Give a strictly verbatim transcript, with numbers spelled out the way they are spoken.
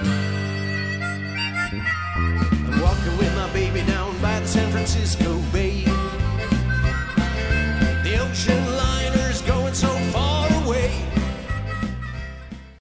I'm walking with my baby down by the San Francisco